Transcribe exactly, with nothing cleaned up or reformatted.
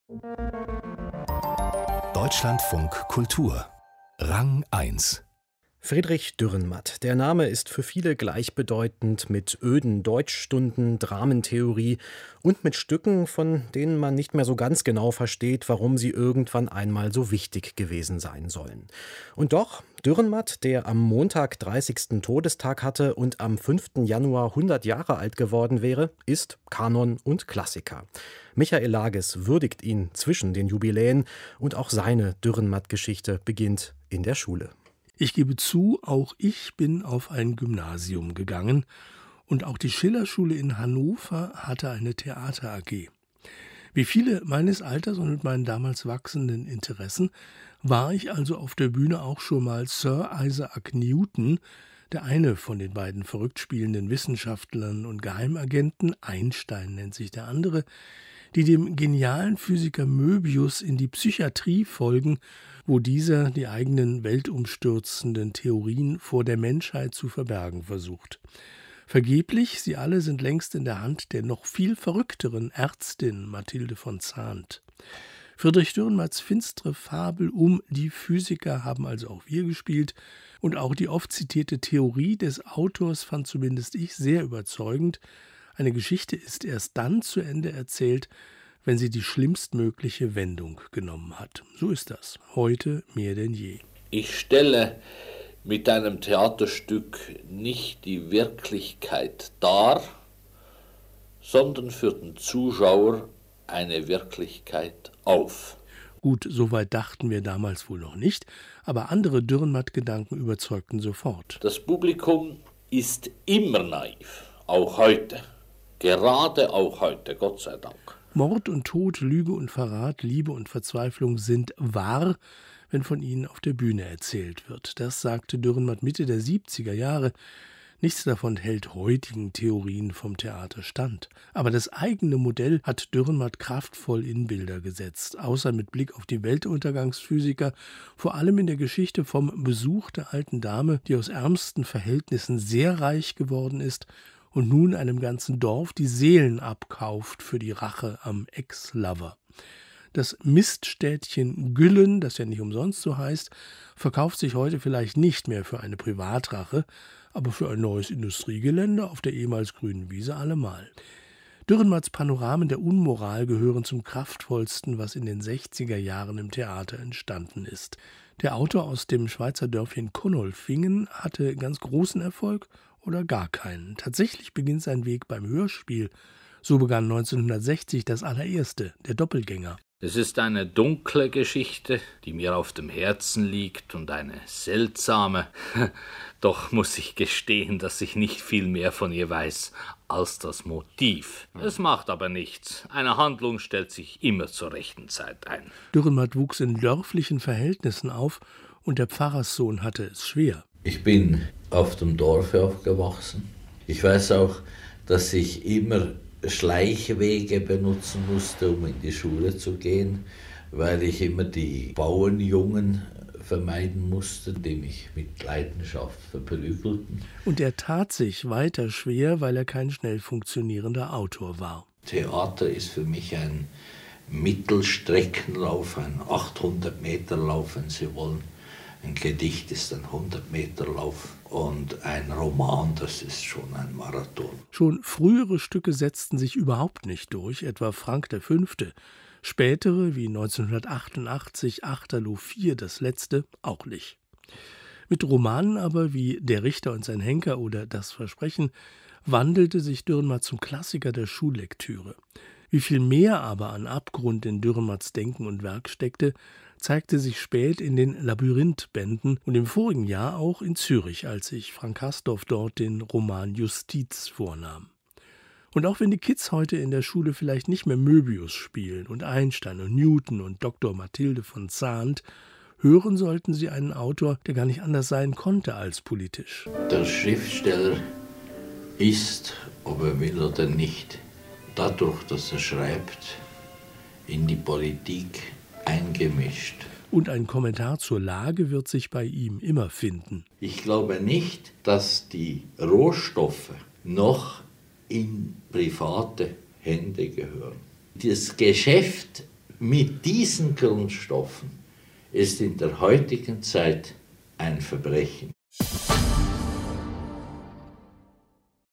Deutschlandfunk Kultur Rang eins. Friedrich Dürrenmatt. Der Name ist für viele gleichbedeutend mit öden Deutschstunden, Dramentheorie und mit Stücken, von denen man nicht mehr so ganz genau versteht, warum sie irgendwann einmal so wichtig gewesen sein sollen. Und doch, Dürrenmatt, der am Montag dreißigsten Todestag hatte und am fünften Januar hundert Jahre alt geworden wäre, ist Kanon und Klassiker. Michael Lages würdigt ihn zwischen den Jubiläen und auch seine Dürrenmatt-Geschichte beginnt in der Schule. Ich gebe zu, auch ich bin auf ein Gymnasium gegangen und auch die Schillerschule in Hannover hatte eine Theater-A G. Wie viele meines Alters und mit meinen damals wachsenden Interessen war ich also auf der Bühne auch schon mal Sir Isaac Newton, der eine von den beiden verrückt spielenden Wissenschaftlern und Geheimagenten, Einstein nennt sich der andere, die dem genialen Physiker Möbius in die Psychiatrie folgen, wo dieser die eigenen weltumstürzenden Theorien vor der Menschheit zu verbergen versucht. Vergeblich, sie alle sind längst in der Hand der noch viel verrückteren Ärztin Mathilde von Zahnt. Friedrich Dürrenmatts finstere Fabel um die Physiker haben also auch wir gespielt und auch die oft zitierte Theorie des Autors fand zumindest ich sehr überzeugend. Eine Geschichte ist erst dann zu Ende erzählt, wenn sie die schlimmstmögliche Wendung genommen hat. So ist das, heute mehr denn je. Ich stelle mit einem Theaterstück nicht die Wirklichkeit dar, sondern für den Zuschauer eine Wirklichkeit auf. Gut, soweit dachten wir damals wohl noch nicht, aber andere Dürrenmatt-Gedanken überzeugten sofort. Das Publikum ist immer naiv, auch heute. Gerade auch heute, Gott sei Dank. Mord und Tod, Lüge und Verrat, Liebe und Verzweiflung sind wahr, wenn von ihnen auf der Bühne erzählt wird. Das sagte Dürrenmatt Mitte der siebziger Jahre. Nichts davon hält heutigen Theorien vom Theater stand. Aber das eigene Modell hat Dürrenmatt kraftvoll in Bilder gesetzt, außer mit Blick auf die Weltuntergangsphysiker, vor allem in der Geschichte vom Besuch der alten Dame, die aus ärmsten Verhältnissen sehr reich geworden ist und nun einem ganzen Dorf die Seelen abkauft für die Rache am Ex-Lover. Das Miststädtchen Güllen, das ja nicht umsonst so heißt, verkauft sich heute vielleicht nicht mehr für eine Privatrache, aber für ein neues Industriegelände auf der ehemals grünen Wiese allemal. Dürrenmatts Panoramen der Unmoral gehören zum kraftvollsten, was in den sechziger Jahren im Theater entstanden ist. Der Autor aus dem Schweizer Dörfchen Konolfingen hatte ganz großen Erfolg oder gar keinen. Tatsächlich beginnt sein Weg beim Hörspiel. So begann neunzehnhundertsechzig das allererste, der Doppelgänger. Es ist eine dunkle Geschichte, die mir auf dem Herzen liegt und eine seltsame. Doch muss ich gestehen, dass ich nicht viel mehr von ihr weiß als das Motiv. Es macht aber nichts. Eine Handlung stellt sich immer zur rechten Zeit ein. Dürrenmatt wuchs in dörflichen Verhältnissen auf und der Pfarrerssohn hatte es schwer. Ich bin auf dem Dorf aufgewachsen. Ich weiß auch, dass ich immer Schleichwege benutzen musste, um in die Schule zu gehen, weil ich immer die Bauernjungen vermeiden musste, die mich mit Leidenschaft verprügelten. Und er tat sich weiter schwer, weil er kein schnell funktionierender Autor war. Theater ist für mich ein Mittelstreckenlauf, ein achthundert Meter Lauf, wenn Sie wollen. Ein Gedicht ist ein hundert Meter Lauf und ein Roman, das ist schon ein Marathon. Schon frühere Stücke setzten sich überhaupt nicht durch, etwa Frank der Fünfte. Spätere, wie neunzehnhundertachtundachtzig Achterloh vier, das letzte, auch nicht. Mit Romanen aber wie Der Richter und sein Henker oder Das Versprechen wandelte sich Dürrenmatt zum Klassiker der Schullektüre. Wie viel mehr aber an Abgrund in Dürrenmatts Denken und Werk steckte, zeigte sich spät in den Labyrinth-Bänden und im vorigen Jahr auch in Zürich, als sich Frank Hasdorf dort den Roman Justiz vornahm. Und auch wenn die Kids heute in der Schule vielleicht nicht mehr Möbius spielen und Einstein und Newton und Doktor Mathilde von Zahnt, hören sollten sie einen Autor, der gar nicht anders sein konnte als politisch. Der Schriftsteller ist, ob er will oder nicht, dadurch, dass er schreibt, in die Politik eingemischt. Und ein Kommentar zur Lage wird sich bei ihm immer finden. Ich glaube nicht, dass die Rohstoffe noch in private Hände gehören. Das Geschäft mit diesen Grundstoffen ist in der heutigen Zeit ein Verbrechen.